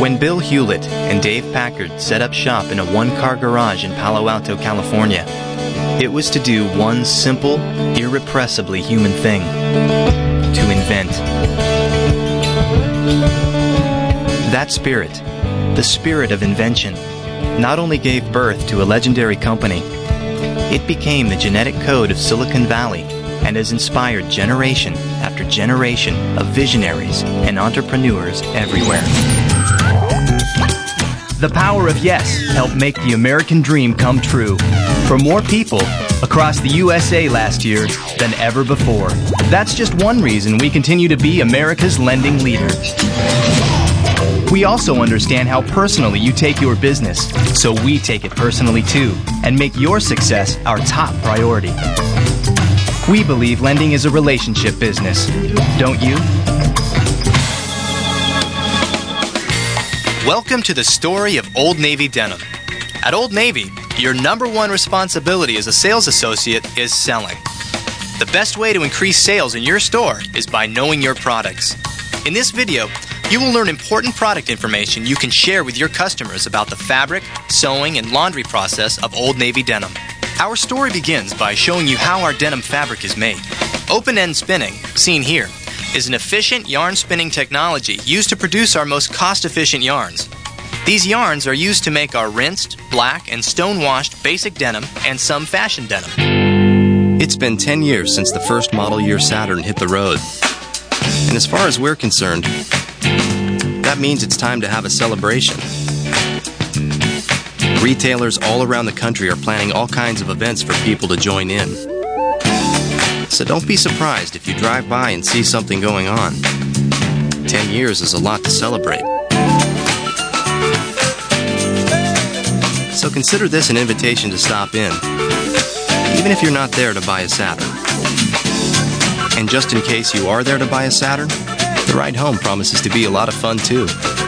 When Bill Hewlett and Dave Packard set up shop in a one-car garage in Palo Alto, California, it was to do one simple, irrepressibly human thing: to invent. That spirit, the spirit of invention, not only gave birth to a legendary company, it became the genetic code of Silicon Valley and has inspired generation after generation of visionaries and entrepreneurs everywhere. The power of yes helped make the American dream come true for more people across the USA last year than ever before. That's just one reason we continue to be America's lending leader. We also understand how personally you take your business, so we take it personally too and make your success our top priority. We believe lending is a relationship business, don't you? Welcome to the story of Old Navy Denim. At Old Navy, your number one responsibility as a sales associate is selling. The best way to increase sales in your store is by knowing your products. In this video, you will learn important product information you can share with your customers about the fabric, sewing, and laundry process of Old Navy denim. Our story begins by showing you how our denim fabric is made. Open-end spinning, seen here, is an efficient yarn spinning technology used to produce our most cost-efficient yarns. These yarns are used to make our rinsed, black, and stone-washed basic denim and some fashion denim. It's been 10 years since the first model year Saturn hit the road. And as far as we're concerned, that means it's time to have a celebration. Retailers all around the country are planning all kinds of events for people to join in. So don't be surprised if you drive by and see something going on. 10 years is a lot to celebrate. So consider this an invitation to stop in, even if you're not there to buy a Saturn. And just in case you are there to buy a Saturn, the ride home promises to be a lot of fun too.